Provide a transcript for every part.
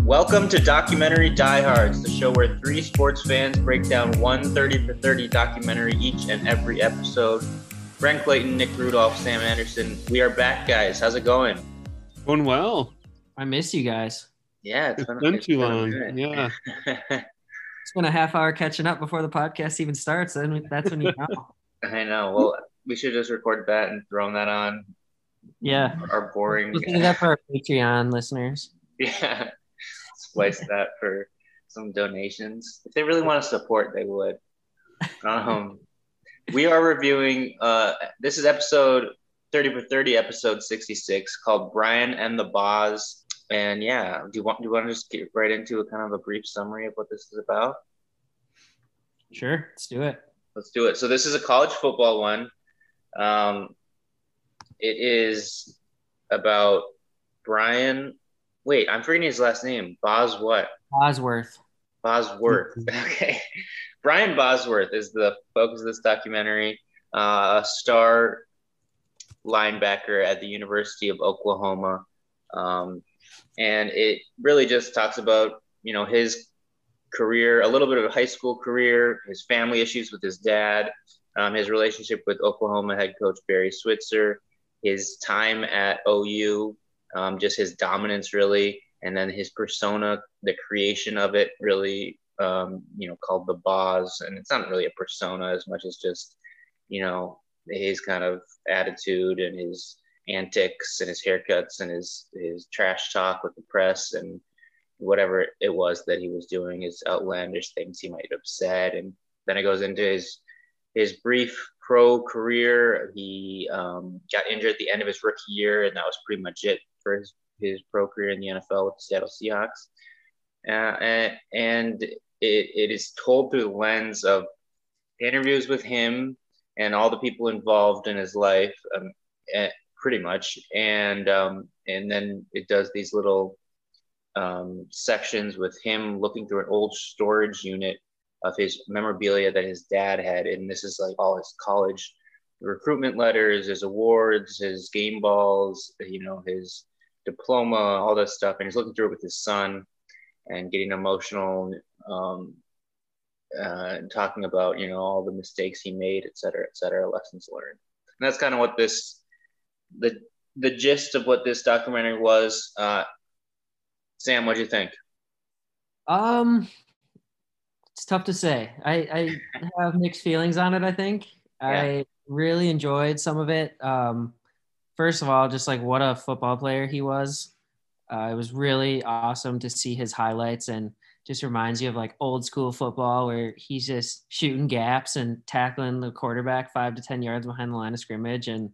Welcome to Documentary Diehards, the show where three sports fans break down one 30 for 30 documentary each and every episode. Brent Clayton, Nick Rudolph, Sam Anderson. We are back, guys. How's it going? Going well. I miss you guys. Yeah, it's been too long. Yeah. It's been a half hour catching up before the podcast even starts. Then that's when you know. I know. Well, we should just record that and throw that on. Yeah. Our boring. We'll do that for our Patreon listeners. Yeah. Splice that for some donations. If they really want to support, they would. We are reviewing, this is episode 30 for 30, episode 66, called Brian and the Boz. And yeah, do you want to just get right into a kind of a brief summary of what this is about? Sure, let's do it. Let's do it. So this is a college football one. It is about Brian. Wait, I'm forgetting his last name. Boz what? Bosworth. Bosworth. Okay. Brian Bosworth is the focus of this documentary. A star linebacker at the University of Oklahoma. And it really just talks about, his career, a little bit of a high school career, his family issues with his dad, his relationship with Oklahoma head coach Barry Switzer, his time at OU, just his dominance really, and then his persona, the creation of it really, called the Boz. And it's not really a persona as much as just, his kind of attitude and his antics and his haircuts and his trash talk with the press and whatever it was that he was doing, his outlandish things he might have said. And then it goes into his brief pro career. He got injured at the end of his rookie year, and that was pretty much it for his pro career in the NFL with the Seattle Seahawks. And it is told through the lens of interviews with him and all the people involved in his life, pretty much. And then it does these little sections with him looking through an old storage unit of his memorabilia that his dad had. And this is like all his college recruitment letters, his awards, his game balls, his diploma, all that stuff. And he's looking through it with his son and getting emotional, and talking about, all the mistakes he made, et cetera, lessons learned. And that's kind of what the gist of what this documentary was. Sam, what do you think? It's tough to say. I have mixed feelings on it, I think. Yeah. I really enjoyed some of it. First of all, just like what a football player he was. It was really awesome to see his highlights, and just reminds you of like old school football where he's just shooting gaps and tackling the quarterback 5 to 10 yards behind the line of scrimmage, and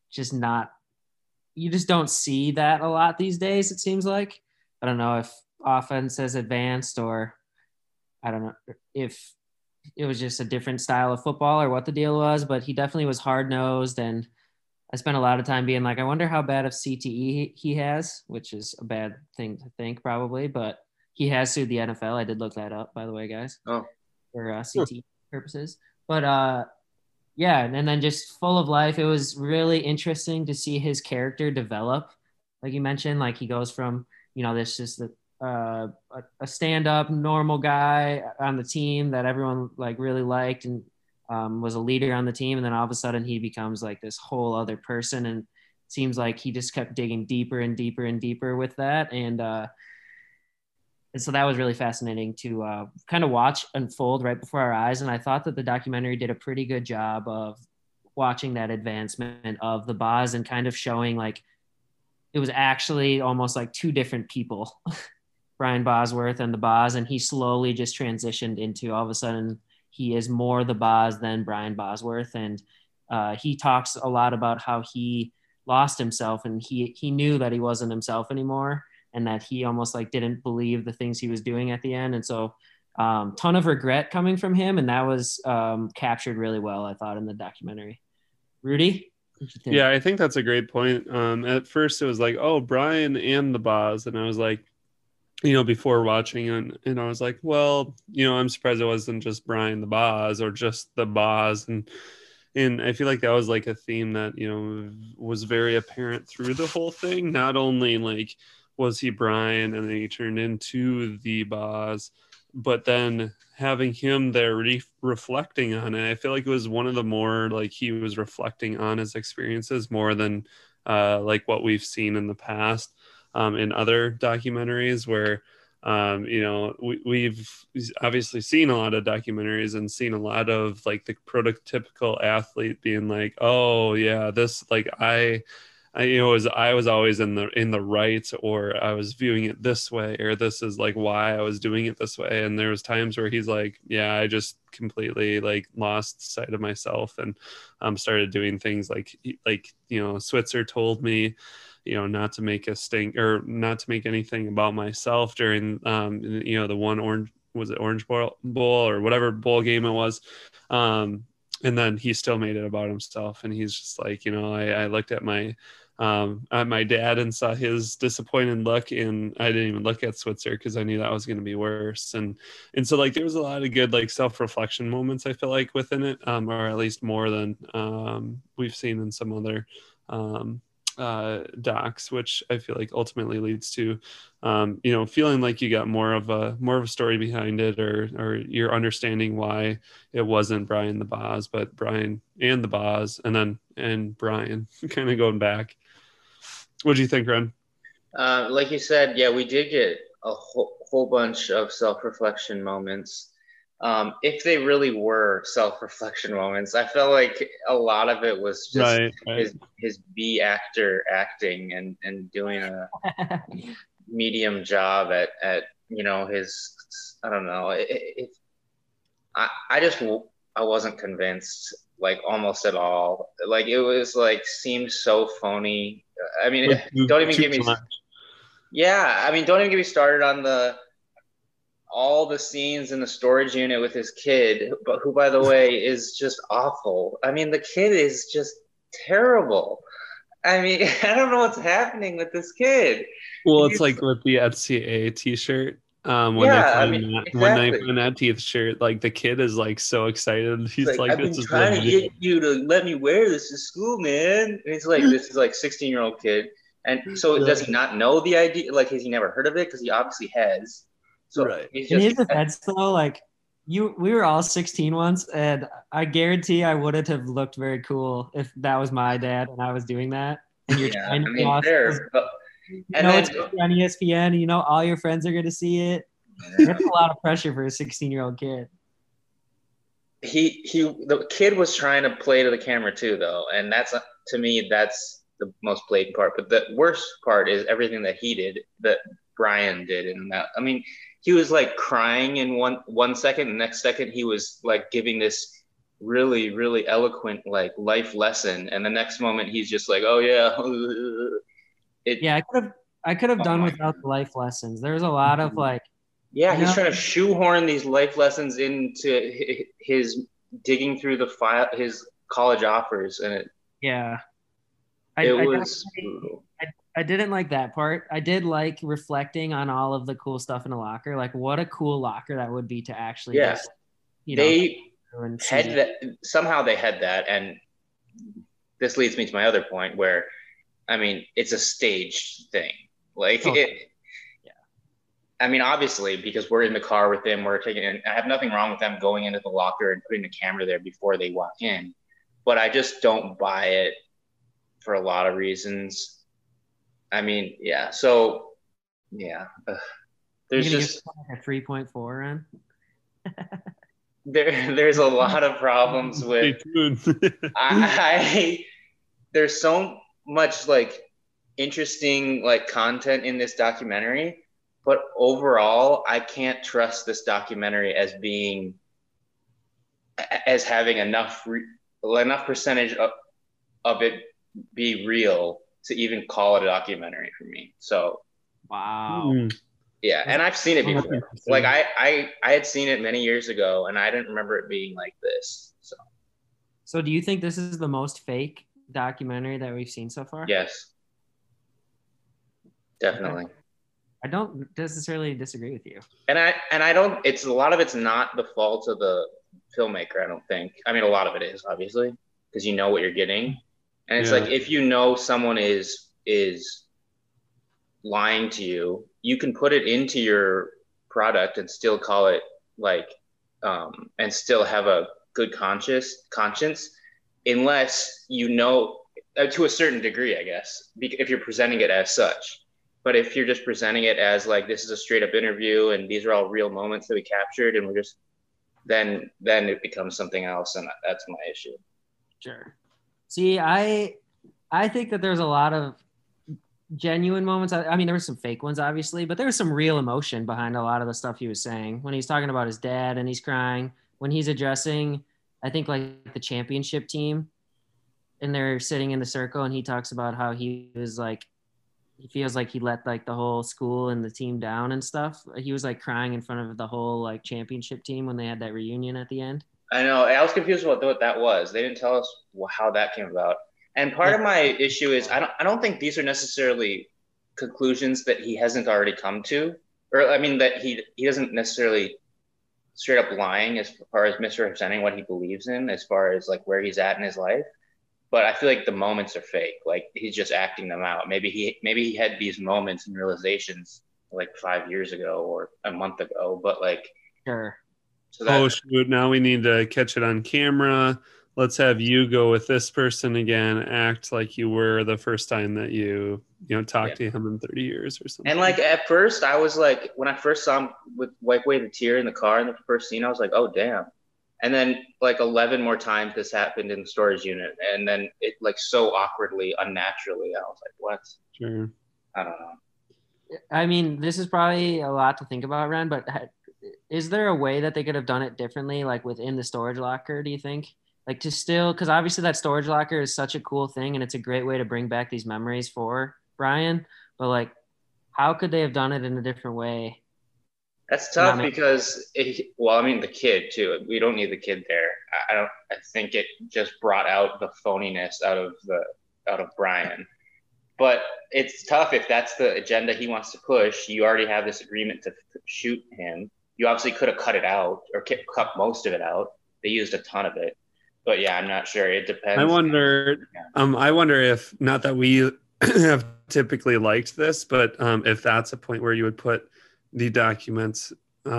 you just don't see that a lot these days, it seems like. I don't know if offense has advanced, or I don't know if it was just a different style of football or what the deal was, but he definitely was hard-nosed. And I spent a lot of time being like, I wonder how bad of CTE he has, which is a bad thing to think probably, but he has sued the NFL. I did look that up, by the way, guys, for CTE purposes. But yeah, and then just full of life. It was really interesting to see his character develop. Like you mentioned, like he goes from, this just a stand-up normal guy on the team that everyone like really liked and was a leader on the team. And then all of a sudden he becomes like this whole other person, and it seems like he just kept digging deeper and deeper and deeper with that. And so that was really fascinating to kind of watch unfold right before our eyes. And I thought that the documentary did a pretty good job of watching that advancement of the Boz and kind of showing like it was actually almost like two different people, Brian Bosworth and the Boz. And he slowly just transitioned into, all of a sudden, he is more the Boz than Brian Bosworth. And he talks a lot about how he lost himself, and he knew that he wasn't himself anymore, and that he almost like didn't believe the things he was doing at the end. And so ton of regret coming from him. And that was captured really well, I thought, in the documentary. Rudy? Yeah, I think that's a great point. At first it was like, oh, Brian and the Boz. And I was like, before watching and I was like, well, I'm surprised it wasn't just Brian the Boz or just the Boz. And I feel like that was like a theme that, was very apparent through the whole thing. Not only like was he Brian, and then he turned into the Boz. But then having him there reflecting on it, I feel like it was one of the more like he was reflecting on his experiences more than like what we've seen in the past in other documentaries where we've obviously seen a lot of documentaries and seen a lot of like the prototypical athlete being like, oh yeah, this like I was always in the right, or I was viewing it this way, or this is like why I was doing it this way. And there was times where he's like, yeah, I just completely like lost sight of myself and started doing things like Switzer told me, not to make a stink or not to make anything about myself during the one Orange Bowl or whatever bowl game it was. And then he still made it about himself, and he's just like, I looked at my dad and saw his disappointed look, and I didn't even look at Switzer because I knew that was going to be worse. And so like there was a lot of good like self-reflection moments, I feel like, within it, or at least more than we've seen in some other docs, which I feel like ultimately leads to feeling like you got more of a story behind it, or you're understanding why it wasn't Brian the Boz, but Brian and the Boz, and Brian kind of going back. What do you think, Ren? Like you said, yeah, we did get a whole bunch of self-reflection moments. If they really were self-reflection moments, I felt like a lot of it was just right. his B actor acting and doing a medium job at his, I don't know. I wasn't convinced, like, almost at all. Like, it was like seemed so phony. I mean, don't even get me. Yeah, I mean, don't even get me started on all the scenes in the storage unit with his kid, but who, by the way, is just awful. I mean, the kid is just terrible. I mean, I don't know what's happening with this kid. Well, it's like with the FCA t-shirt. When they find that teeth shirt, like the kid is like so excited. He's like, I've been trying to get you to let me wear this to school, man. And it's like, this is like 16-year-old kid. And so does he not know the idea? Like, has he never heard of it? Because he obviously has. So right. In his defense, though, like we were all 16 once, and I guarantee I wouldn't have looked very cool if that was my dad and I was doing that. And you're trying to be awesome. It's on ESPN, and all your friends are going to see it. It's a lot of pressure for a 16-year-old kid. The kid was trying to play to the camera too, though, and that's, to me, that's the most blatant part. But the worst part is everything that he did, that Brian did, and that, I mean, he was like crying in one second, the next second he was like giving this really, really eloquent like life lesson, and the next moment he's just like, oh yeah. I could have done without the life lessons. There's a lot of like, he's trying to shoehorn these life lessons into his digging through the file, his college offers, and I didn't like that part. I did like reflecting on all of the cool stuff in a locker. Like, what a cool locker that would be to actually just, they had that. Somehow they had that, and this leads me to my other point where, I mean, it's a staged thing. Like I mean, obviously, because we're in the car with them, we're taking it. I have nothing wrong with them going into the locker and putting the camera there before they walk in, but I just don't buy it for a lot of reasons. I mean, so there's just a 3.4 in. There's a lot of problems with there's so much like interesting like content in this documentary, but overall I can't trust this documentary as having enough percentage of it be real to even call it a documentary for me. So wow. Yeah, and I've seen it before. Like I had seen it many years ago, and I didn't remember it being like this. So do you think this is the most fake documentary that we've seen so far? Yes, definitely. Okay. I don't necessarily disagree with you. And I don't. It's a lot of it's not the fault of the filmmaker. I don't think. I mean, a lot of it is obviously because you know what you're getting, and it's like if you know someone is lying to you, you can put it into your product and still call it like, and still have a good conscience, unless you know, to a certain degree, I guess, if you're presenting it as such. But if you're just presenting it as like this is a straight up interview and these are all real moments that we captured and we're just then it becomes something else, and that's my issue. Sure. See, I think that there's a lot of genuine moments. I mean, there were some fake ones, obviously, but there was some real emotion behind a lot of the stuff he was saying when he's talking about his dad and he's crying, when he's addressing, I think, like the championship team, and they're sitting in the circle and he talks about how he was like, he feels like he let like the whole school and the team down and stuff. He was like crying in front of the whole like championship team when they had that reunion at the end. I know. I was confused about what that was. They didn't tell us how that came about. And part of my issue is I don't think these are necessarily conclusions that he hasn't already come to, or I mean that he doesn't necessarily straight up lying as far as misrepresenting what he believes in, as far as like where he's at in his life. But I feel like the moments are fake. Like he's just acting them out. Maybe he had these moments and realizations like 5 years ago or a month ago, but like Sure. So that, oh shoot! Now we need to catch it on camera. Let's have you go with this person again. Act like you were the first time that you talked to him in 30 years or something. And like at first, I was like, when I first saw him with wipe away the tear in the car in the first scene, I was like, oh damn. And then like 11 more times this happened in the storage unit, and then it like so awkwardly, unnaturally, I was like, what? Sure. I don't know. I mean, this is probably a lot to think about, Ren, but is there a way that they could have done it differently, like within the storage locker, do you think? Like to still, because obviously that storage locker is such a cool thing and it's a great way to bring back these memories for Brian, but like, how could they have done it in a different way? That's tough because, I mean, the kid too. We don't need the kid there. I think it just brought out the phoniness out of Brian. But it's tough if that's the agenda he wants to push. You already have this agreement to shoot him. You obviously could have cut it out or cut most of it out. They used a ton of it. But yeah, I'm not sure. It depends. I wonder if, not that we have typically liked this, but if that's a point where you would put the documents,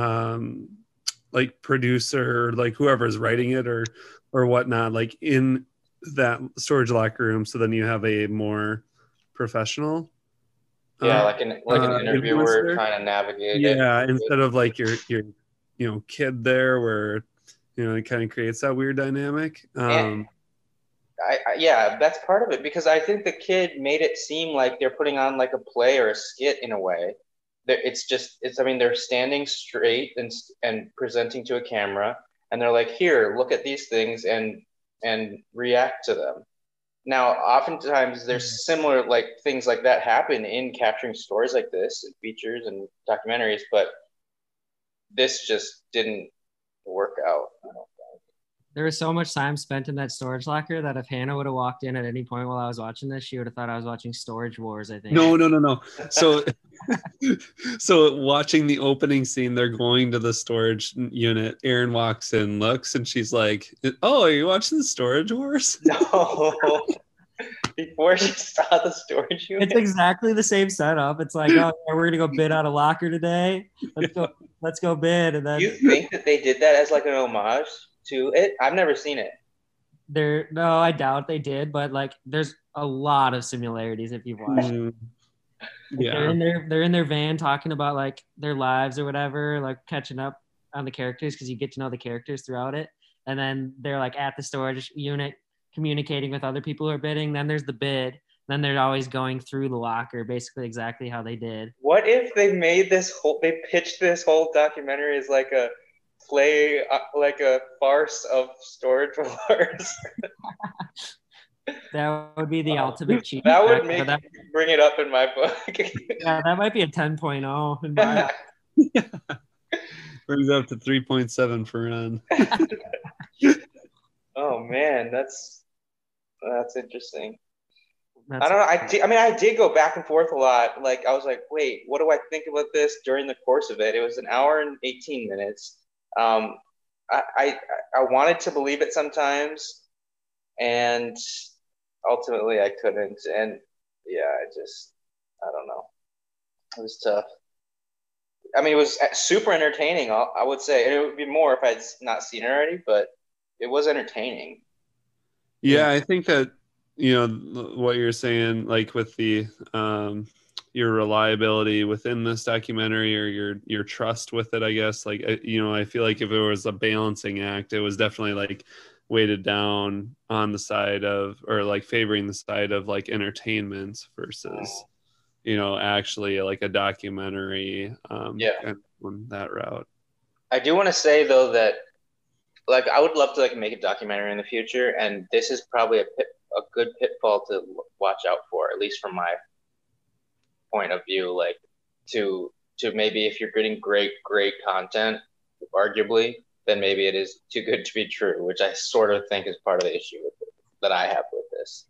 like producer, like whoever's writing it or whatnot, like in that storage locker room, so then you have a more professional, like an interviewer trying to navigate it. Instead of like your kid there, where it kind of creates that weird dynamic. That's part of it, because I think the kid made it seem like they're putting on like a play or a skit in a way. They're standing straight and presenting to a camera, and they're like, here, look at these things and react to them. Now, oftentimes there's similar like things like that happen in capturing stories like this, and features and documentaries, but this just didn't work out. I don't think. There was so much time spent in that storage locker that if Hannah would have walked in at any point while I was watching this, she would have thought I was watching Storage Wars, I think. No. So, so watching the opening scene, they're going to the storage unit. Erin walks in, looks, and she's like, "Oh, are you watching Storage Wars?" No. Before she saw the storage unit. It's exactly the same setup. It's like, oh, we're gonna go bid on a locker today. Let's go bid. And then you think that they did that as like an homage to it? I've never seen it. No, I doubt they did, but like there's a lot of similarities if you've watched. Yeah. They're in their van talking about like their lives or whatever, like catching up on the characters, because you get to know the characters throughout it. And then they're like at the storage unit communicating with other people who are bidding. Then there's the bid. Then they're always going through the locker, basically exactly how they did. What if they they pitched this whole documentary as like a play, like a farce of Storage Wars? That would be the ultimate cheat. That would bring it up in my book. Yeah, that might be a 10.0 in my Brings up to 3.7 for Ren. Oh man, that's interesting. I don't know. I did go back and forth a lot. Like I was like, wait, what do I think about this during the course of it? It was an hour and 18 minutes. I wanted to believe it sometimes, and ultimately I couldn't. And yeah, I don't know. It was tough. I mean, it was super entertaining. I would say, and it would be more if I'd not seen it already, but it was entertaining. Yeah, I think that, what you're saying, like with the your reliability within this documentary, or your trust with it, I guess, like, I feel like if it was a balancing act, it was definitely like weighted down on the side of, or like favoring the side of like entertainment versus, actually like a documentary, Yeah. kind of on that route. I do want to say though that like I would love to like make a documentary in the future, and this is probably a good pitfall to watch out for, at least from my point of view. Like to maybe if you're getting great content, arguably, then maybe it is too good to be true, which I sort of think is part of the issue that I have with this.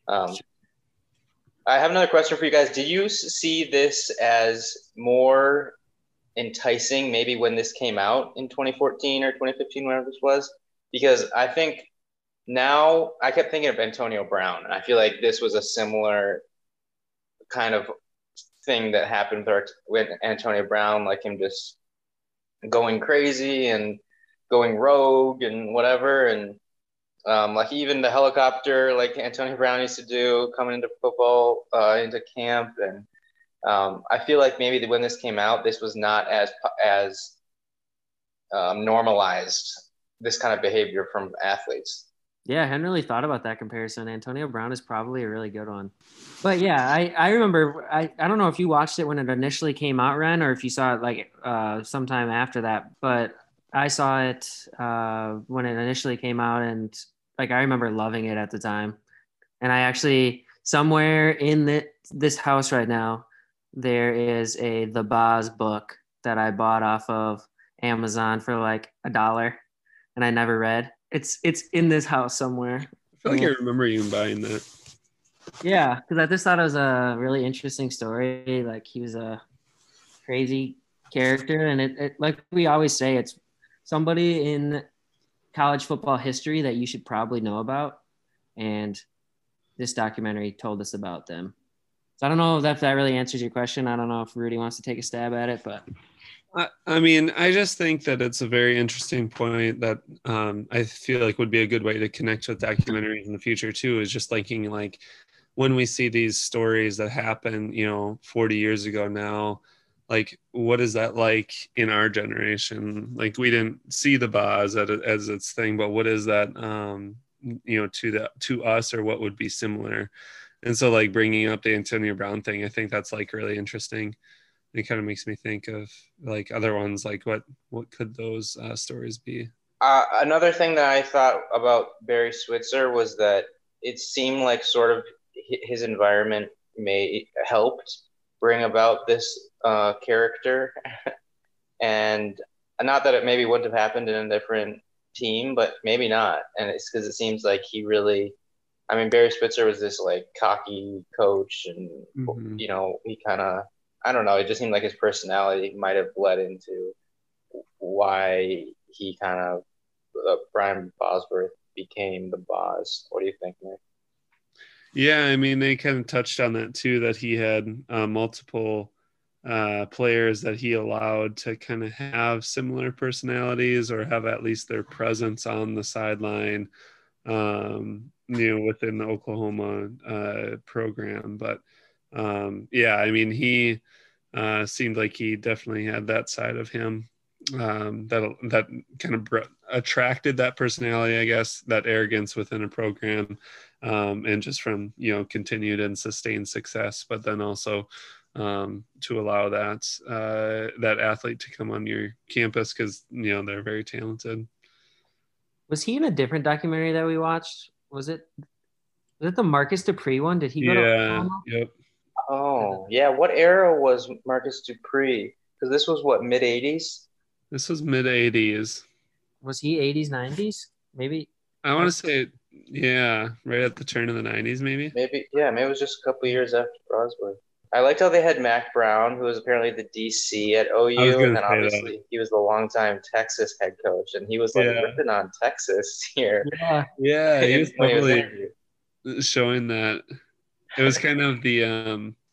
I have another question for you guys. Do you see this as more enticing maybe when this came out in 2014 or 2015, whenever this was? Because I think now I kept thinking of Antonio Brown, and I feel like this was a similar kind of thing that happened with Antonio Brown, like him just going crazy and going rogue and whatever. And like even the helicopter, like Antonio Brown used to do coming into football, into camp. And I feel like maybe when this came out, this was not as normalized, this kind of behavior from athletes. Yeah, I hadn't really thought about that comparison. Antonio Brown is probably a really good one. But yeah, I remember, I don't know if you watched it when it initially came out, Ren, or if you saw it like sometime after that, but I saw it when it initially came out, and like I remember loving it at the time. And I actually, somewhere in this house right now, there is a The Boz book that I bought off of Amazon for like $1, and I never read. It's in this house somewhere. I feel like I remember you buying that. Yeah, because I just thought it was a really interesting story. Like he was a crazy character, and it like we always say, it's somebody in college football history that you should probably know about. And this documentary told us about them. So I don't know if that really answers your question. I don't know if Rudy wants to take a stab at it, but I mean, I just think that it's a very interesting point that I feel like would be a good way to connect with documentaries in the future too, is just thinking like when we see these stories that happen, 40 years ago now, like what is that like in our generation? Like we didn't see the Boz as its thing, but what is that, to us, or what would be similar? And so like bringing up the Antonio Brown thing, I think that's like really interesting. It kind of makes me think of like other ones, like what could those stories be? Another thing that I thought about Barry Switzer was that it seemed like sort of his environment helped bring about this character, and not that it maybe wouldn't have happened in a different team, but maybe not. And it's because it seems like he really, I mean, Barry Switzer was this like cocky coach, and he kind of, I don't know, it just seemed like his personality might have led into why he kind of Brian Bosworth became the Boz. What do you think, Nick? Yeah, I mean, they kind of touched on that too, that he had multiple players that he allowed to kind of have similar personalities, or have at least their presence on the sideline, within the Oklahoma program. But yeah, I mean, he seemed like he definitely had that side of him that kind of attracted that personality, I guess, that arrogance within a program, and just from continued and sustained success, but then also to allow that athlete to come on your campus because they're very talented. Was he in a different documentary that we watched? Was it the Marcus Dupree one? Did he go to Oklahoma? Yep. Oh, yeah. What era was Marcus Dupree? Because this was what, mid 80s? This was mid 80s. Was he 80s, 90s? Maybe. I want to say, yeah, right at the turn of the 90s, maybe. Maybe it was just a couple years after Bosworth. I liked how they had Mack Brown, who was apparently the DC at OU, and then obviously he was the longtime Texas head coach, and he was like ripping on Texas here. Yeah, he was probably showing that. It was kind of the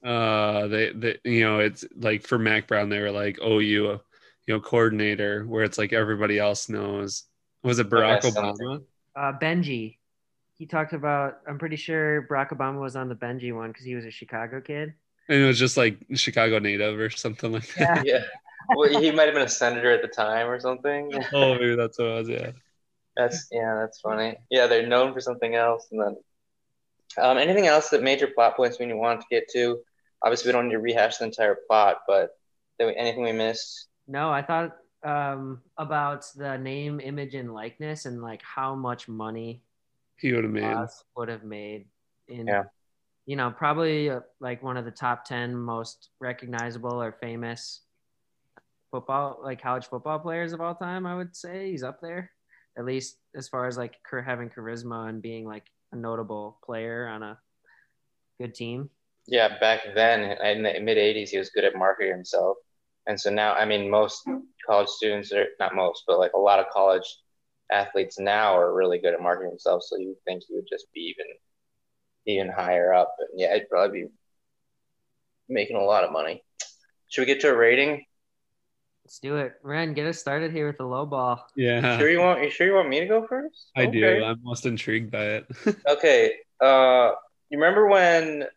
They it's like for Mac Brown, they were like, oh, coordinator, where it's like everybody else knows. Was it Barack Okay, Obama? Benji. He talked about. I'm pretty sure Barack Obama was on the Benji one because he was a Chicago kid. And it was just like Chicago native or something like that. Yeah. Well, he might have been a senator at the time or something. Oh, maybe that's what it was. Yeah. That's funny. Yeah, they're known for something else. And then anything else that major plot points we want to get to? Obviously, we don't need to rehash the entire plot, but anything we missed? No, I thought about the name, image, and likeness, and like how much money He would have made. Oz would have made in, Yeah. Probably like one of the top 10 most recognizable or famous college football players of all time. I would say he's up there, at least as far as like having charisma and being like a notable player on a good team. Yeah, back then in the mid 80s, he was good at marketing himself. And so now, I mean, most college students are not most, but like a lot of college athletes now are really good at marketing themselves. So you would think he would just be even higher up. And yeah, he'd probably be making a lot of money. Should we get to a rating? Let's do it. Ren, get us started here with the low ball. Yeah. You sure you want me to go first? I do. I'm most intrigued by it. Okay. You remember when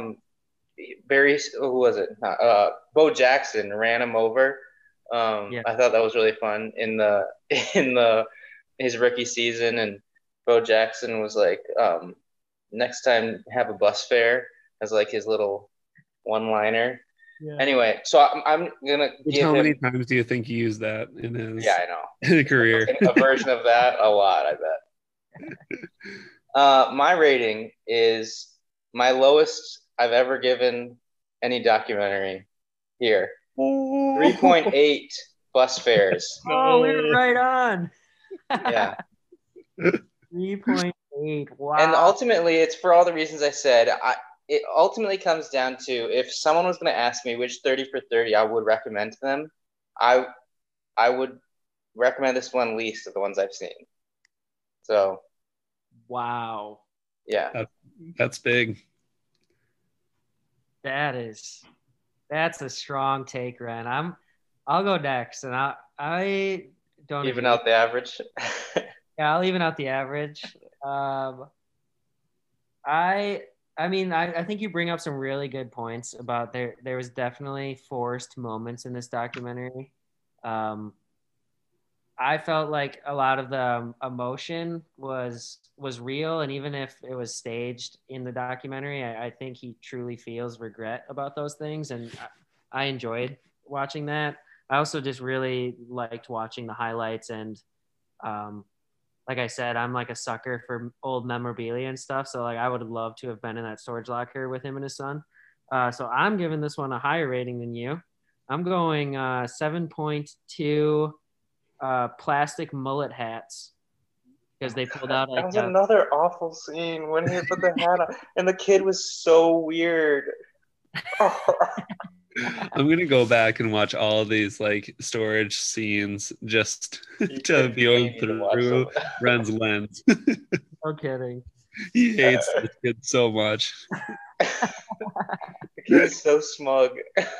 who was it? Bo Jackson ran him over. Yeah. I thought that was really fun in his rookie season, and Bo Jackson was like, next time have a bus fare as like his little one-liner. Yeah. Anyway, so I'm gonna give How many him, times do you think he used that in his career? A version of that, a lot, I bet. My rating is my lowest I've ever given any documentary here. 3.8 bus fares. Oh, we were right on. Yeah. 3.8. Wow. And ultimately, it's for all the reasons I said. It ultimately comes down to if someone was going to ask me which 30 for 30 I would recommend to them, I would recommend this one least of the ones I've seen. So. Wow. Yeah. That's big. That's a strong take, Ren. I'll go next, and I don't even out the average. Yeah, I'll even out the average. I think you bring up some really good points about there was definitely forced moments in this documentary. I felt like a lot of the emotion was real, and even if it was staged in the documentary, I think he truly feels regret about those things, and I enjoyed watching that. I also just really liked watching the highlights, and like I said, I'm like a sucker for old memorabilia and stuff, so like I would love to have been in that storage locker with him and his son. So I'm giving this one a higher rating than you. I'm going 7.2 plastic mullet hats because they pulled out like that was another awful scene when he put the hat on and the kid was so weird. I'm gonna go back and watch all of these like storage scenes just to be going through Ren's lens. No kidding. He hates this kid so much. The kid is so smug.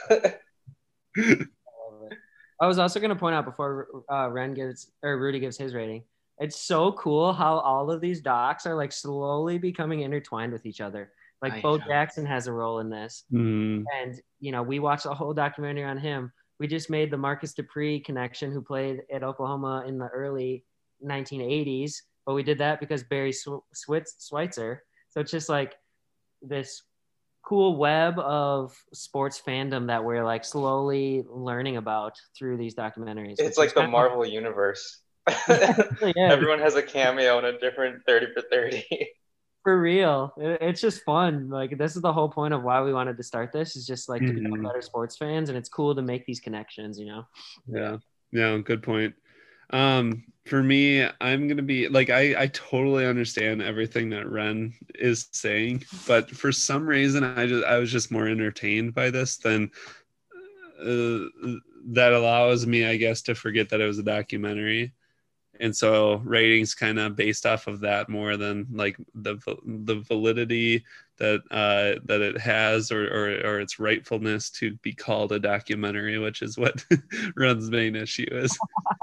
I was also going to point out before Rudy gives his rating, it's so cool how all of these docs are like slowly becoming intertwined with each other. Like Bo Jackson has a role in this. And, we watched a whole documentary on him. We just made the Marcus Dupree connection who played at Oklahoma in the early 1980s. But we did that because Barry Switzer. So it's just like this cool web of sports fandom that we're like slowly learning about through these documentaries. It's like the Marvel universe. Everyone has a cameo in a different 30 for 30. For real. It's just fun. Like this is the whole point of why we wanted to start this, is just like to become better sports fans, and it's cool to make these connections, Yeah, good point. For me, I'm gonna be like I totally understand everything that Ren is saying, but for some reason I was just more entertained by this than that allows me, I guess, to forget that it was a documentary. And so ratings kind of based off of that more than like the validity that it has or its rightfulness to be called a documentary, which is what Run's main issue is.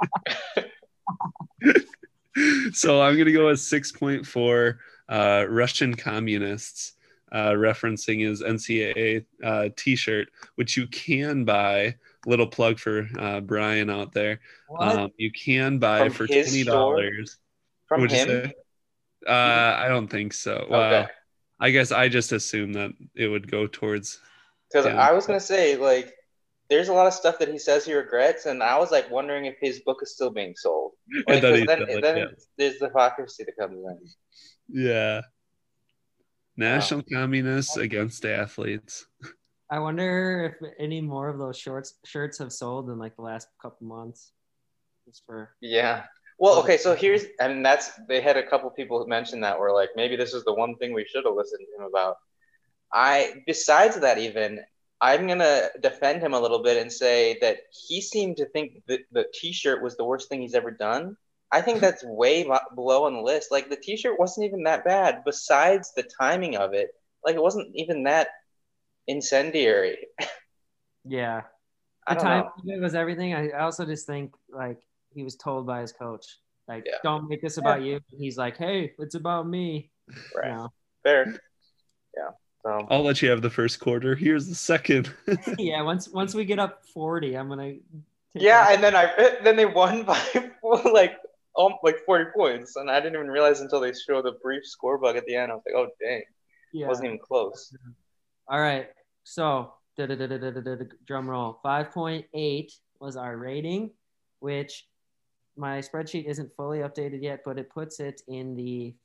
So I'm going to go with 6.4 Russian communists, referencing his NCAA t-shirt, which you can buy. Little plug for Brian out there. You can buy From for his $20. store? From What'd you him? say? I don't think so. Well, Okay. I guess I just assumed that it would go towards Because him. I was gonna say, like, there's a lot of stuff that he says he regrets, and I was like wondering if his book is still being sold. Like, then 'cause he then, said it, then yeah. there's the hypocrisy that comes in. Yeah. National communists against athletes. I wonder if any more of those shirts have sold in like the last couple months. Just for Yeah. Well, okay, so they had a couple people who mentioned that were like, maybe this is the one thing we should have listened to him about. Besides that, even I'm gonna defend him a little bit and say that he seemed to think that the T-shirt was the worst thing he's ever done. I think that's way below on the list. Like, the T-shirt wasn't even that bad. Besides the timing of it, like, it wasn't even that incendiary. Yeah. I The don't time know. was everything. I also just think like he was told by his coach, like, Yeah. don't make this about you. He's like, hey, it's about me. Right. You know? Fair. Yeah. So I'll let you have the first quarter. Here's the second. Yeah. Once we get up 40, I'm gonna. Yeah, and then they won by like 40 points, and I didn't even realize until they showed the brief score bug at the end. I was like, oh dang, Yeah. It wasn't even close. All right. So drum roll. 5.8 was our rating, which my spreadsheet isn't fully updated yet, but it puts it in the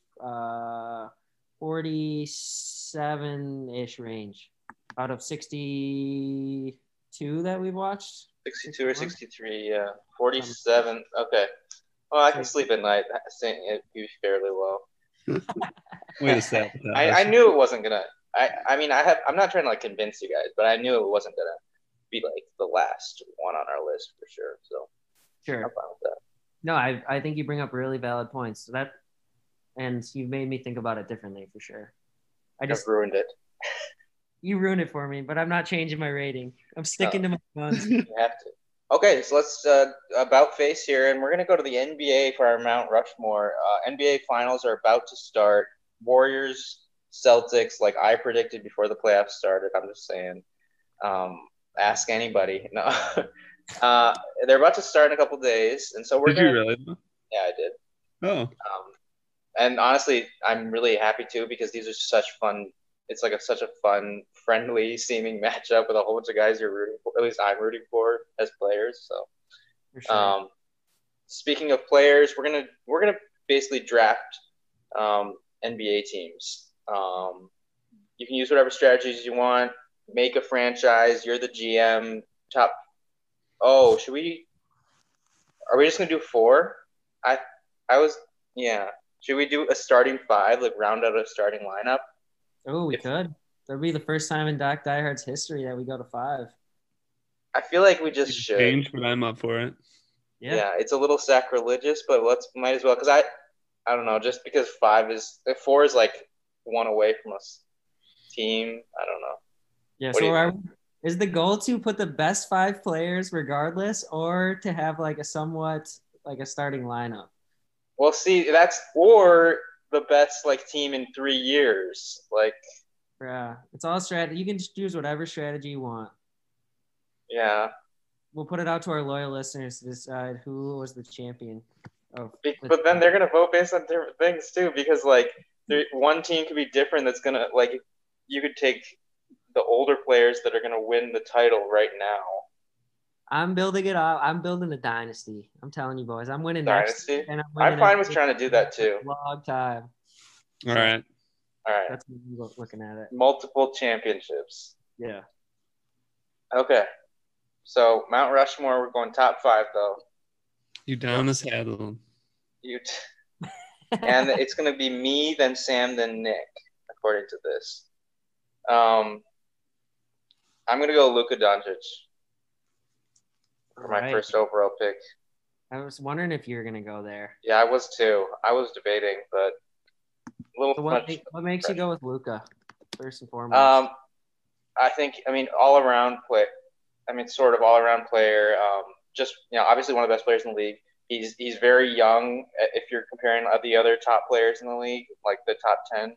47-ish range out of 62 that we've watched. 62 or 63, yeah. 47. Okay. Well, I can sleep at night saying it'd be fairly low. Wait a second. I knew it wasn't gonna. I'm not trying to like convince you guys, but I knew it wasn't gonna be like the last one on our list for sure. So sure, I'm fine with that. No, I think you bring up really valid points. So and you've made me think about it differently for sure. I've ruined it. You ruined it for me, but I'm not changing my rating. I'm sticking to my guns. You have to. Okay, so let's about face here, and we're gonna go to the NBA for our Mount Rushmore. NBA finals are about to start. Warriors, Celtics, like I predicted before the playoffs started. I'm just saying. Ask anybody. No. They're about to start in a couple days, and so we're Did you really? Yeah, I did. Oh. And honestly, I'm really happy too because these are such fun. It's like such a fun, friendly seeming matchup with a whole bunch of guys you're rooting for. At least I'm rooting for as players. So, for sure. Speaking of players, we're gonna basically draft NBA teams. You can use whatever strategies you want. Make a franchise. You're the GM. Oh, are we just gonna do 4? Should we do a starting 5, like round out a starting lineup? Oh, we could. That'd be the first time in Doc Diehard's history that we go to 5. I feel like we just should. Change, but I'm up for it. Yeah, it's a little sacrilegious, but might as well because I don't know, just because 4 is like one away from us team. I don't know. Yeah, so is the goal to put the best 5 players regardless, or to have like a somewhat like a starting lineup? Well, see, or the best like team in 3 years. Like, yeah, it's all strategy. You can just use whatever strategy you want. Yeah. We'll put it out to our loyal listeners to decide who was the champion. But then they're gonna vote based on different things too, because like one team could be different. That's gonna like you could take the older players that are gonna win the title right now. I'm building it up. I'm building a dynasty. I'm telling you, boys. I'm winning dynasty. Next, and I'm fine with trying to do that too. Long time. All right. That's looking at it. Multiple championships. Yeah. Okay. So Mount Rushmore, we're going top 5 though. You down this Hadlon. And it's gonna be me, then Sam, then Nick, according to this. I'm gonna go Luka Doncic for my first overall pick. I was wondering if you were gonna go there. Yeah, I was too. I was debating, but a little So much. what makes you go with Luka first and foremost? All around play. Sort of all around player. Just obviously one of the best players in the league. He's very young. If you're comparing the other top players in the league, like the top 10,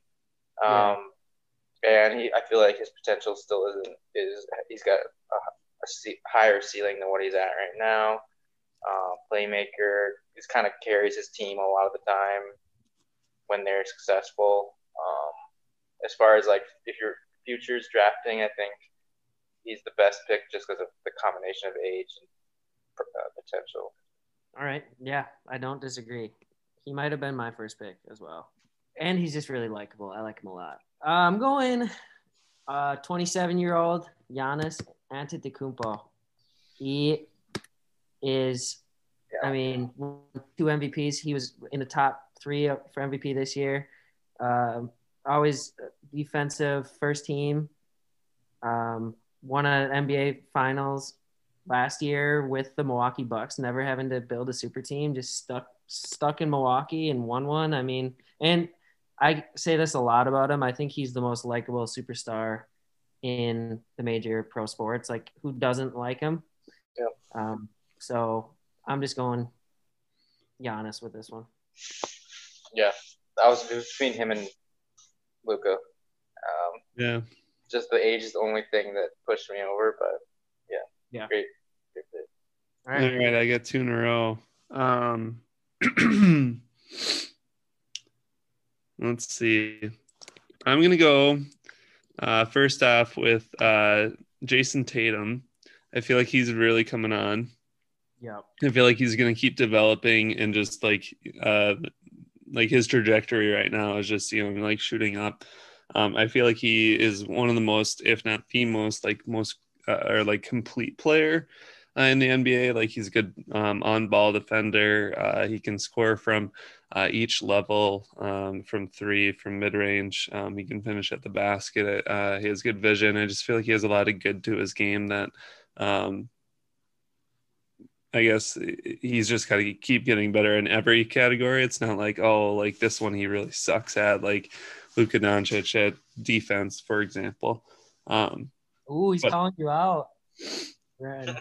and I feel like his potential still he's got a higher ceiling than what he's at right now. Playmaker, he kind of carries his team a lot of the time when they're successful. As far as like if you're futures drafting, I think he's the best pick just because of the combination of age and potential. All right. Yeah, I don't disagree. He might have been my first pick as well. And he's just really likable. I like him a lot. I'm going 27-year-old Giannis Antetokounmpo. He is, two MVPs. He was in the top 3 for MVP this year. Always defensive first team. Won an NBA Finals last year with the Milwaukee Bucks, never having to build a super team, just stuck in Milwaukee and won one. And I say this a lot about him. I think he's the most likable superstar in the major pro sports. Like, who doesn't like him? Yep. So I'm just going Giannis with this one. Yeah, I was between him and Luka. Just the age is the only thing that pushed me over, but yeah. Great fit. All right, I got 2 in a row. Let's see. I'm gonna go first off with Jason Tatum. I feel like he's really coming on. Yeah. I feel like he's gonna keep developing, and just like his trajectory right now is just like shooting up. I feel like he is one of the most, if not the most complete player in the NBA. Like, he's a good on-ball defender. He can score from each level, from 3, from mid-range. He can finish at the basket. He has good vision. I just feel like he has a lot of good to his game that I guess he's just got to keep getting better in every category. It's not like, this one he really sucks at, like Luka Doncic at defense, for example. He's calling you out. Right.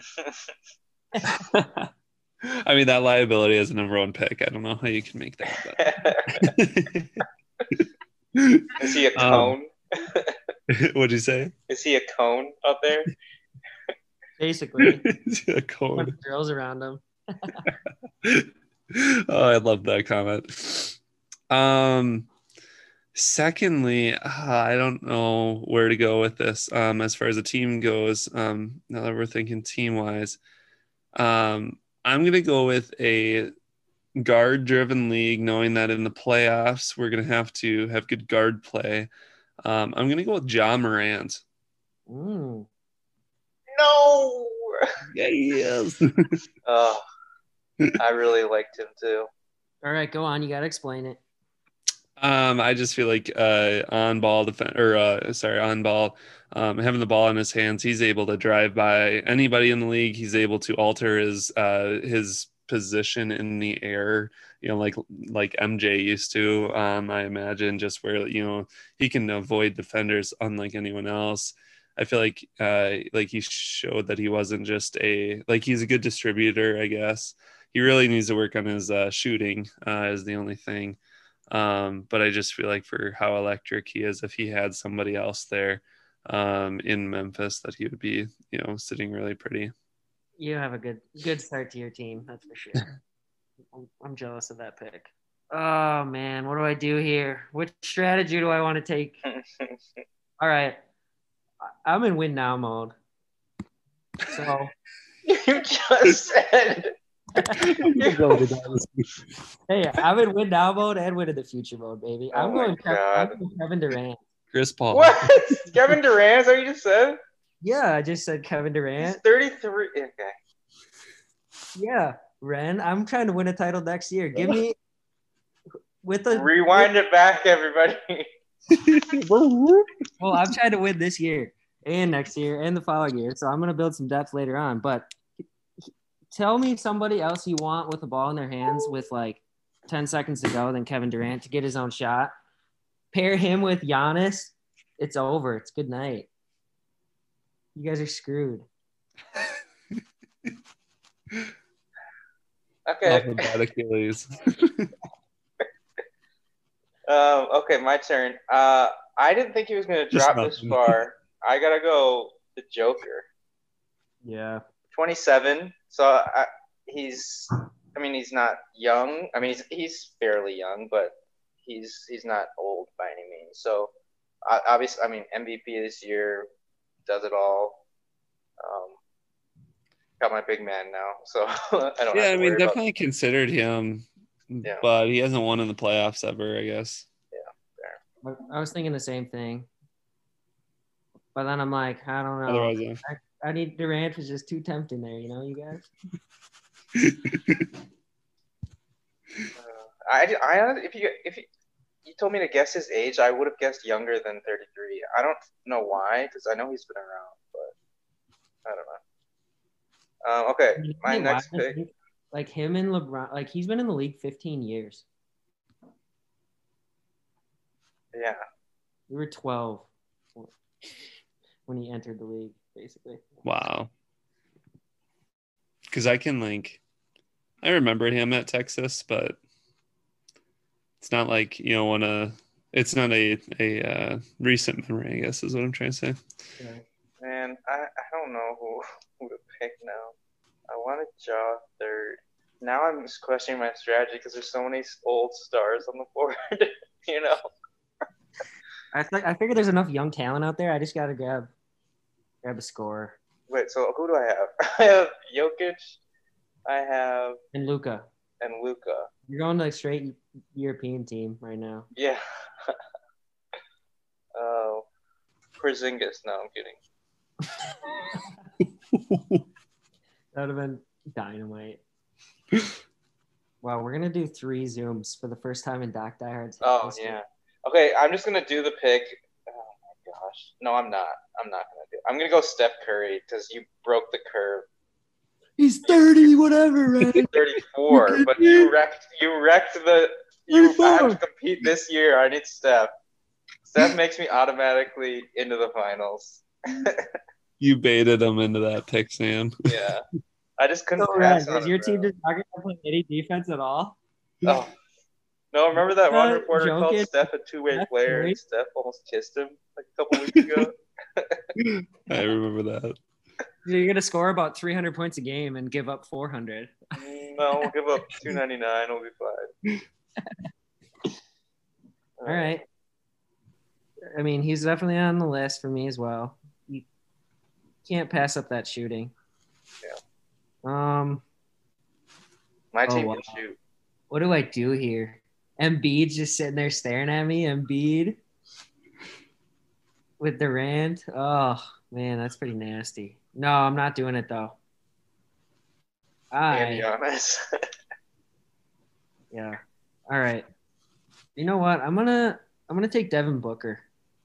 That liability is a number 1 pick. I don't know how you can make that. Is he a cone? What'd you say? Is he a cone up there? Basically. A cone. Bunch of girls around him. I love that comment. Secondly, I don't know where to go with this as far as the team goes. Now that we're thinking team-wise, I'm going to go with a guard-driven league, knowing that in the playoffs we're going to have good guard play. I'm going to go with Ja Morant. No! Yeah, he is. I really liked him too. All right, go on. You got to explain it. I just feel like on ball, having the ball in his hands, he's able to drive by anybody in the league. He's able to alter his position in the air, like MJ used to. I imagine, just where he can avoid defenders unlike anyone else. I feel like he showed that he wasn't just he's a good distributor, I guess. He really needs to work on his shooting is the only thing. But I just feel like for how electric he is, if he had somebody else there in Memphis, that he would be, sitting really pretty. You have a good start to your team, that's for sure. I'm jealous of that pick. Oh man, what do I do here? Which strategy do I want to take? All right, I'm in win now mode. So you just said. Hey, I'm in win now mode and win in the future mode, baby. I'm going Kevin Durant. Chris Paul. What? Kevin Durant? Is that what you just said? Yeah, I just said Kevin Durant. He's 33. Okay. Yeah, Ren. I'm trying to win a title next year. Give me rewind it back, everybody. Well, I'm trying to win this year and next year and the following year, so I'm gonna build some depth later on. But tell me somebody else you want with the ball in their hands with like 10 seconds to go than Kevin Durant to get his own shot. Pair him with Giannis, it's over. It's good night. You guys are screwed. Okay. Off of bad Achilles. Okay, my turn. I didn't think he was going to Just drop this nothing. far. I got to go the Joker. Yeah. 27. So he's not young. I mean, he's fairly young, but he's not old by any means. So obviously, I mean, MVP this year, does it all. Got my big man now, so I don't. Yeah, have I to mean, worry definitely considered him, Yeah. but he hasn't won in the playoffs ever, I guess. I was thinking the same thing. But then I'm like, I don't know. Otherwise, I need Durant was just too tempting there, you know, you guys? If you told me to guess his age, I would have guessed younger than 33. I don't know why, because I know he's been around, but I don't know. Okay, my next pick. Like him and LeBron, like he's been in the league 15 years. Yeah. We were 12 when he entered the league, basically. wow. Because I remember him at Texas, but it's not like, it's not a recent memory, I guess is what I'm trying to say. Right. Man, I don't know who to pick now. I wanted Ja third. Now I'm just questioning my strategy because there's so many old stars on the board, you know? I figure there's enough young talent out there. I just got to grab a scorer. Wait, so who do I have? I have Jokic. I have And Luka. You're going to a straight European team right now. Yeah. Porzingis. No, I'm kidding. That would have been dynamite. Wow, we're going to do 3 Zooms for the first time in Doc Diehard's history. Yeah. Okay, I'm just going to do the pick. Oh, my gosh. No, I'm not. I'm not going to do it. I'm going to go Steph Curry because you broke the curve. He's 30, whatever, right? 34, but you wrecked the. I have to compete this year. I need Steph. Steph makes me automatically into the finals. You baited him into that pick, Sam. Yeah. I just couldn't So pass Red, on is your it, team bro. just not going to play any defense at all? Oh. No, remember that one reporter Jokic, called Steph a two-way Steph player Curry. and Steph almost kissed him like a couple weeks ago? I remember that. You're going to score about 300 points a game and give up 400. No, we'll give up 299. We'll be fine. All right. I mean, he's definitely on the list for me as well. You can't pass up that shooting. Yeah. My team can shoot. What do I do here? Embiid's just sitting there staring at me. Embiid with Durant. Oh, man, that's pretty nasty. No, I'm not doing it, though. And Giannis. Yeah. All right. You know what? I'm gonna take Devin Booker.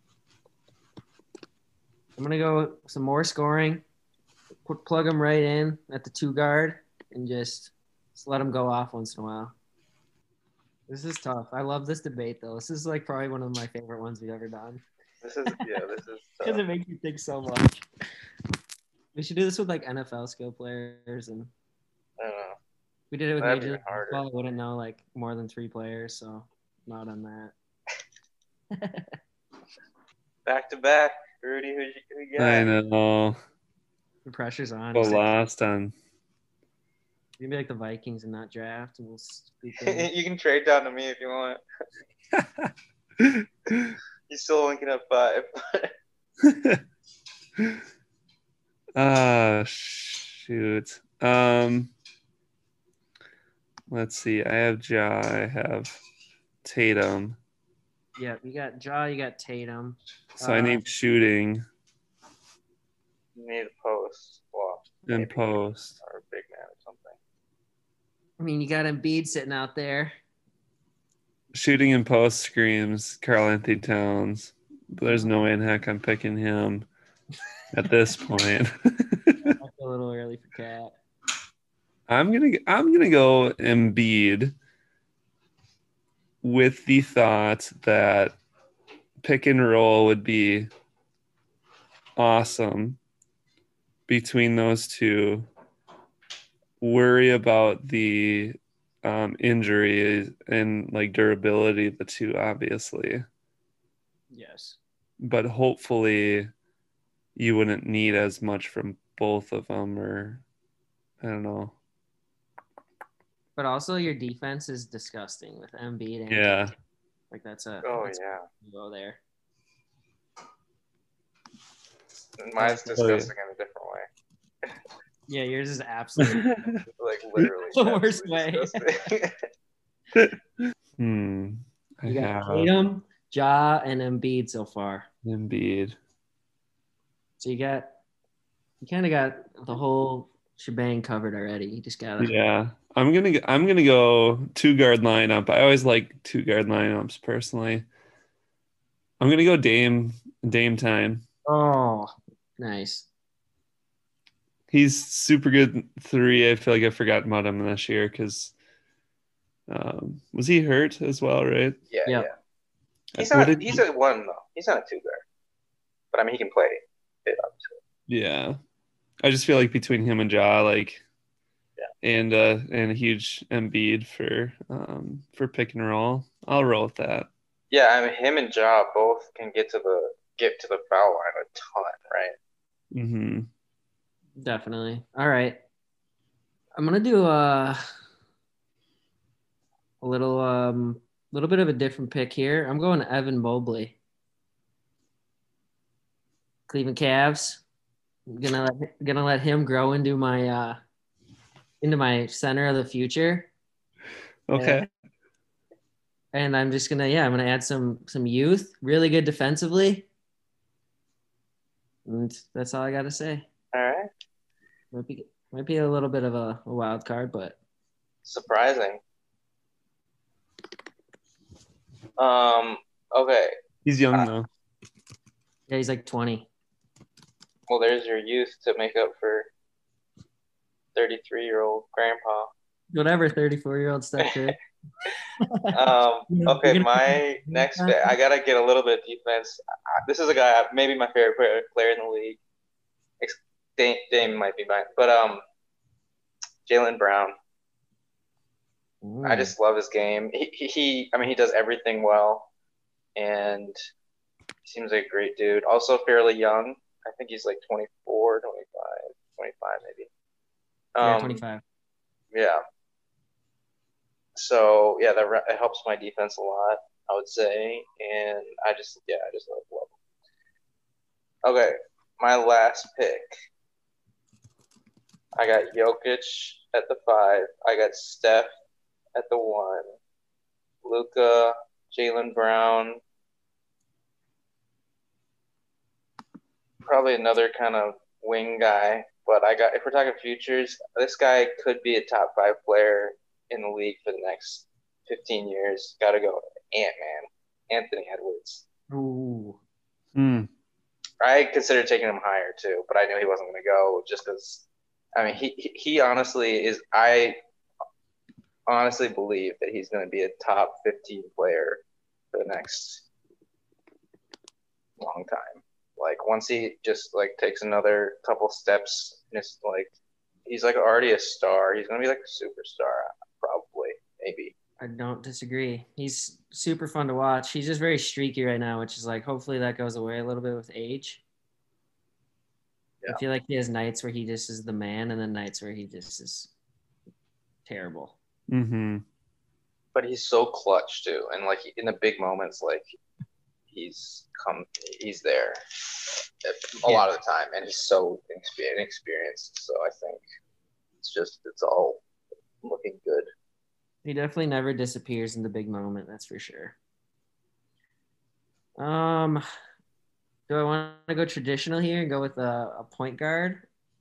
I'm gonna go some more scoring. Plug him right in at the 2 guard and just let him go off once in a while. This is tough. I love this debate though. This is like probably one of my favorite ones we've ever done. This is Because tough. it makes you think so much. We should do this with like NFL skill players, and I don't know. we did it with That'd be Major League harder. Baseball. I wouldn't know like more than 3 players, so not on that. Back to back. Rudy, who you got? I know. The pressure's on. But lost on. Maybe like the Vikings and not draft, and we'll speak in. You can trade down to me if you want. He's still linking up 5. Shoot. Let's see. I have Ja. I have Tatum. Yeah, you got Ja, you got Tatum. So I need shooting You need a post. Well, and maybe post. or a big man or something. I mean, you got Embiid sitting out there. Shooting and post screams Karl Anthony Towns. But there's no way in heck I'm picking him at this point. That's a little early for Cat. I'm gonna go Embiid with the thought that pick and roll would be awesome between those two. Worry about the injury and like durability of the two, obviously, Yes. but hopefully you wouldn't need as much from both of them, or I don't know. But also your defense is disgusting with Embiid and Yeah. KD. Like that's a go there. Mine's disgusting in a different way. Yeah, yours is absolutely Like literally the worst way. I You got have Tatum, Ja, and Embiid so far. Embiid. So you kind of got the whole shebang covered already. You just gotta. Yeah, I'm gonna go 2 guard lineup. I always like 2 guard lineups personally. I'm gonna go Dame time. Oh, nice. He's super good 3. I feel like I forgot about him this year because was he hurt as well, right? Yeah, Yep. yeah. He's a 1 though. He's not a 2 guard, but I mean he can play it obviously. Yeah, I just feel like between him and Ja, like, and a huge Embiid for pick and roll, I'll roll with that. Yeah, I mean him and Ja both can get to the foul line a ton, right? Mm-hmm. Definitely. All right. I'm gonna do a little bit of a different pick here. I'm going Evan Mobley. Cleveland Cavs. I'm gonna let him grow into my center of the future. Okay. And I'm just gonna add some youth, really good defensively. And that's all I gotta say. All right. Might be a little bit of a wild card, but surprising. Okay. He's young though. Yeah, he's like 20. Well, there's your youth to make up for 33-year-old grandpa. Whatever, 34-year-old Steph Curry. Okay, my next pick, I gotta get a little bit of defense. This is a guy, maybe my favorite player in the league. Dame might be mine, but Jaylen Brown. I just love his game. He does everything well, and he seems like a great dude. Also fairly young. I think he's like 24, 25 maybe. Yeah, 25. Yeah. So yeah, it helps my defense a lot, I would say, and I just love him. Okay, my last pick. I got Jokic at the 5. I got Steph at the 1. Luka, Jaylen Brown. Probably another kind of wing guy, but if we're talking futures, this guy could be a top 5 player in the league for the next 15 years. Got to go Ant-Man, Anthony Edwards. Ooh. I considered taking him higher too, but I knew he wasn't going to go just because. I mean, he honestly is. I honestly believe that he's going to be a top 15 player for the next long time. Like once he just like takes another couple steps, it's like he's like already a star. He's going to be like a superstar, probably, maybe. I don't disagree. He's super fun to watch. He's just very streaky right now, which is like hopefully that goes away a little bit with age. Yeah. I feel like he has nights where he just is the man, and then nights where he just is terrible. Mm-hmm. But he's so clutch too, and like in the big moments, like he's there a lot of the time, and he's so inexperienced. So I think it's all looking good. He definitely never disappears in the big moment, that's for sure. Do I want to go traditional here and go with a point guard?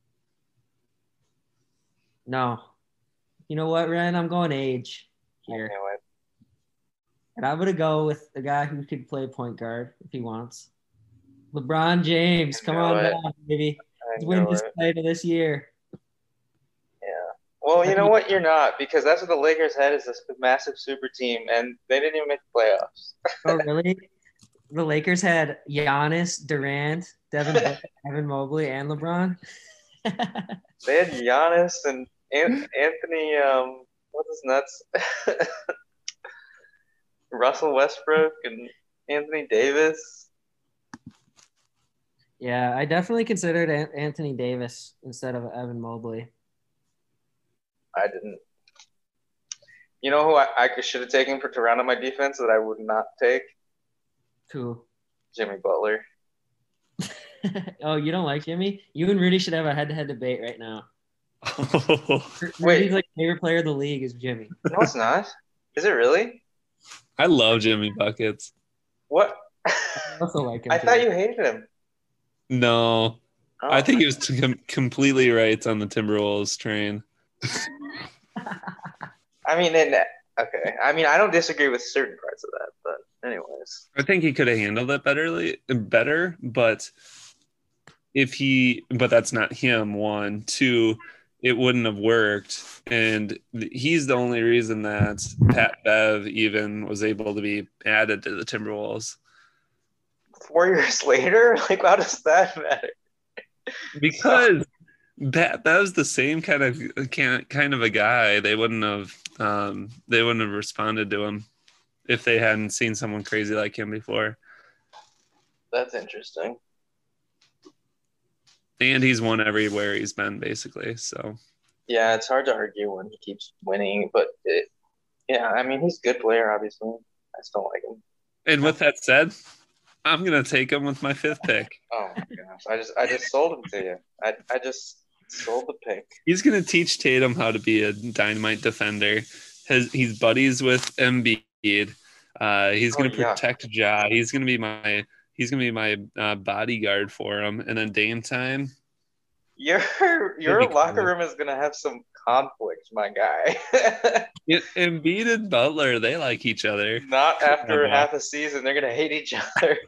No. You know what, Ren? I'm going age here. And I'm going to go with a guy who could play point guard if he wants. LeBron James. Come on down, baby. Let's win this title this year. Yeah. Well, you know what? You're not, because that's what the Lakers had, is this massive super team, and they didn't even make the playoffs. Oh, really? The Lakers had Giannis, Durant, Devin Booker, Evan Mobley, and LeBron. They had Giannis and Anthony, what's his nuts? Russell Westbrook and Anthony Davis. Yeah, I definitely considered Anthony Davis instead of Evan Mobley. I didn't. You know who I should have taken to round out my defense that I would not take? Who? Jimmy Butler. Oh, you don't like Jimmy? You and Rudy should have a head-to-head debate right now. Wait. Rudy's like favorite player of the league is Jimmy. No, it's not. Is it really? I love Jimmy Buckets. What? I also like him. I thought you hated him. No, Oh. I think he was completely right on the Timberwolves train. I mean, okay. I mean, I don't disagree with certain parts of that, but anyways. I think he could have handled it better, but but that's not him. 1, 2, it wouldn't have worked, and he's the only reason that Pat Bev even was able to be added to the Timberwolves. 4 years later, like, how does that matter? Because that was the same kind of a guy. They wouldn't have responded to him if they hadn't seen someone crazy like him before. That's interesting. And he's won everywhere he's been, basically. So yeah, it's hard to argue when he keeps winning, but yeah, I mean, he's a good player, obviously. I just don't like him. And with that said, I'm gonna take him with my 5th pick. Oh my gosh, I just sold him to you. I just sold the pick. He's gonna teach Tatum how to be a dynamite defender. He's buddies with Embiid. He's gonna protect Ja. He's gonna be my bodyguard for him. And then Dame time. Your locker room is gonna have some conflict, my guy. Embiid and Butler, they like each other. Not after half a season, they're gonna hate each other.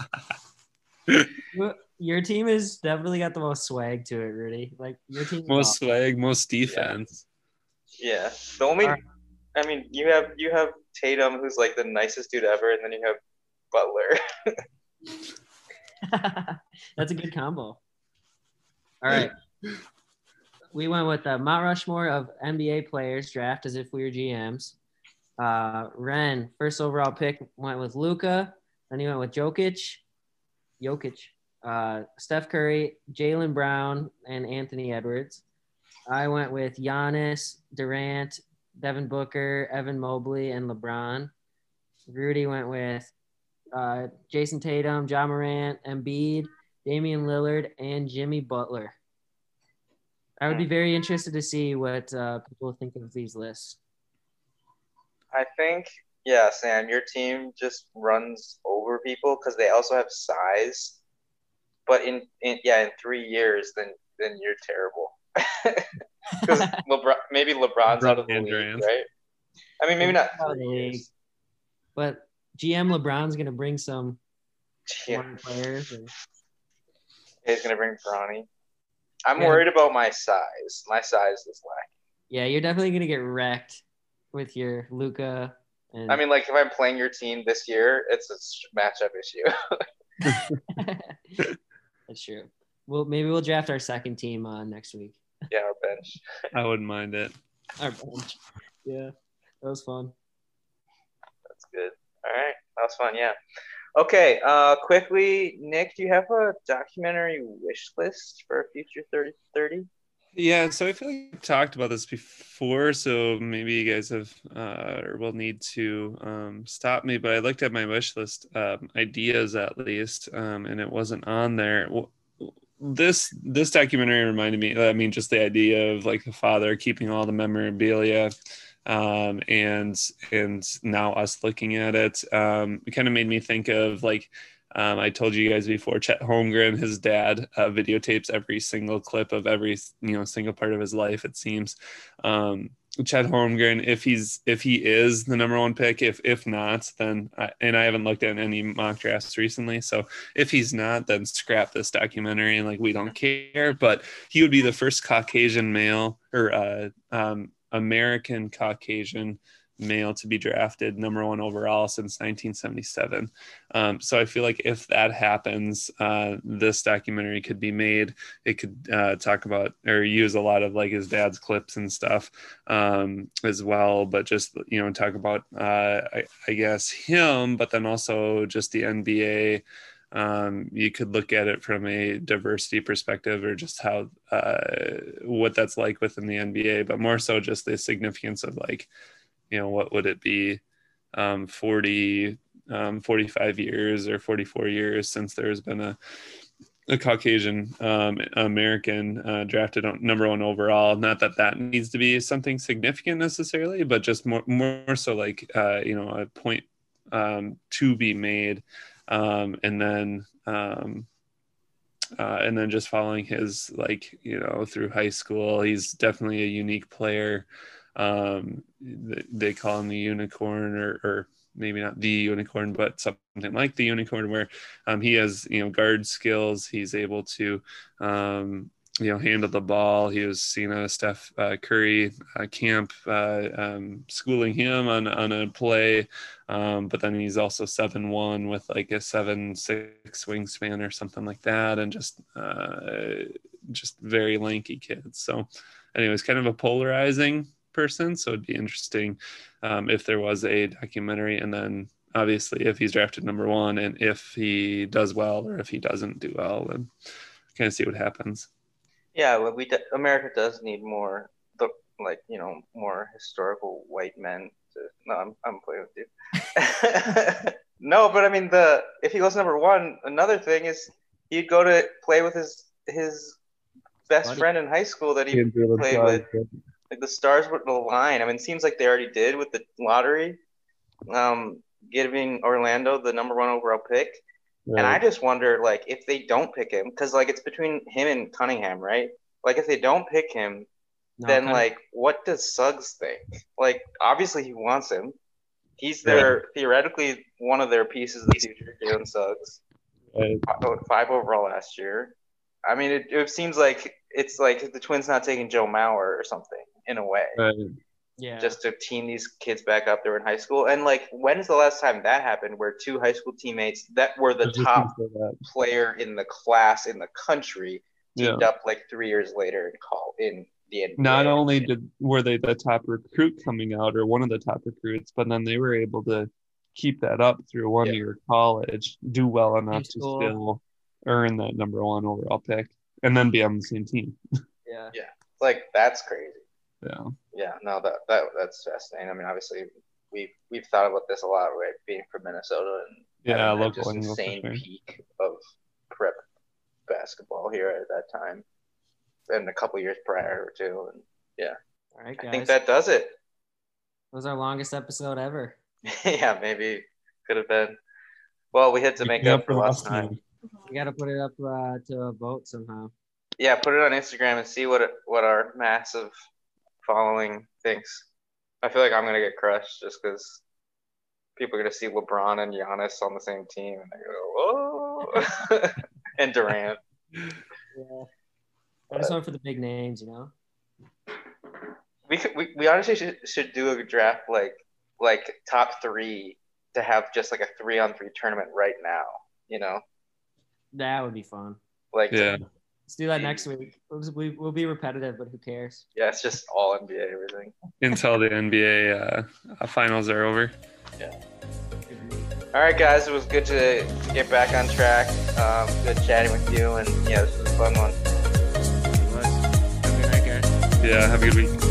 Your team has definitely got the most swag to it, Rudy. Like your team. Most swag, most defense. Yeah. The only, I mean, you have Tatum, who's like the nicest dude ever, and then you have Butler. That's a good combo. All right. We went with Mount Rushmore of NBA players draft as if we were GMs. Ren, first overall pick, went with Luka. Then he went with Jokic, Steph Curry, Jaylen Brown, and Anthony Edwards. I went with Giannis, Durant, Devin Booker, Evan Mobley, and LeBron. Rudy went with Jason Tatum, Ja Morant, Embiid, Damian Lillard, and Jimmy Butler. I would be very interested to see what people think of these lists. I think, yeah, Sam, your team just runs over people because they also have size. But in 3 years, then you're terrible. Because maybe LeBron's out of the league, right? I mean, maybe not 3 years. But GM LeBron's going to bring some players. He's going to bring Bronny. I'm worried about my size. My size is lacking. Yeah, you're definitely going to get wrecked with your Luka. I mean, like, if I'm playing your team this year, it's a matchup issue. That's true. Well, maybe we'll draft our second team next week. Yeah, our bench. I wouldn't mind it. Our bench. Yeah, that was fun. That's good. All right, that was fun. Yeah. Okay. Quickly, Nick, do you have a documentary wish list for a future 30-30? Yeah, so I feel like I've talked about this before, so maybe you guys have or will need to stop me. But I looked at my wish list ideas at least, and it wasn't on there. This documentary reminded me. I mean, just the idea of like a father keeping all the memorabilia, and now us looking at it, it kind of made me think of like. I told you guys before, Chet Holmgren, his dad, videotapes every single clip of every single part of his life, it seems. Chet Holmgren, if he is the number one pick, if not, then and I haven't looked at any mock drafts recently, so if he's not, then scrap this documentary, like we don't care. But he would be the first Caucasian male or American Caucasian male to be drafted number one overall since 1977. So I feel like if that happens, this documentary could be made. It could talk about or use a lot of like his dad's clips and stuff as well, but just, you know, talk about I guess him, but then also just the NBA. You could look at it from a diversity perspective or just how what that's like within the NBA, but more so just the significance of like, you know, what would it be 45 years or 44 years since there's been a Caucasian American drafted number one overall. Not that needs to be something significant necessarily, but just more so like, you know, a point to be made. And then just following his, like, you know, through high school, he's definitely a unique player. They call him the unicorn, or maybe not the unicorn, but something like the unicorn, where he has, you know, guard skills. He's able to, you know, handle the ball. He was seen at a Steph Curry camp, schooling him on a play. But then he's also 7'1" with like a 7'6" wingspan or something like that, and just very lanky kid. So, anyways, kind of a polarizing person. So it'd be interesting if there was a documentary, and then obviously if he's drafted number one, and if he does well or if he doesn't do well, then kind of see what happens. Yeah, well, America does need more, you know, more historical white men. No, I'm playing with you. No, but I mean, if he goes number one, another thing is he'd go to play with his best friend in high school that he played with. Like, the stars would align. I mean, it seems like they already did with the lottery, giving Orlando the number one overall pick. Right. And I just wonder, like, if they don't pick him, because, like, it's between him and Cunningham, right? Like, if they don't pick him, then, like, what does Suggs think? Like, obviously he wants him. He's theoretically one of their pieces of the future, Jalen Suggs. Right. 5 overall last year. I mean, it seems like it's like the Twins not taking Joe Mauer or something, in a way. Right. Yeah. Just to team these kids back up. They were in high school. And, like, when is the last time that happened, where two high school teammates that were the top player in the class in the country teamed up, like, 3 years later in the NBA? Not only were they the top recruit coming out, or one of the top recruits, but then they were able to keep that up through 1 year of college, do well enough to still earn that number one overall pick, and then be on the same team. Yeah. Like, that's crazy. Yeah. No, that's fascinating. I mean, obviously we've thought about this a lot, right? Being from Minnesota and local just insane peak of prep basketball here at that time, and a couple years prior too. And all right, guys. I think that does it. That was our longest episode ever. Yeah, maybe could have been. Well, we had to make up for last time. We got to put it up to a vote somehow. Yeah, put it on Instagram and see what our massive following thinks. I feel like I'm gonna get crushed just because people are gonna see LeBron and Giannis on the same team, and they go, "Whoa!" and Durant. Yeah, I just went for the big names, you know. We honestly should do a draft like top 3 to have just like a 3-on-3 tournament right now. You know, that would be fun. Like, let's do that next week. We'll be repetitive, but who cares? Yeah, it's just all NBA everything. Until the NBA finals are over. Yeah. All right, guys. It was good to get back on track. Good chatting with you. And, this was a fun one. Have a good night, guys. Yeah, have a good week.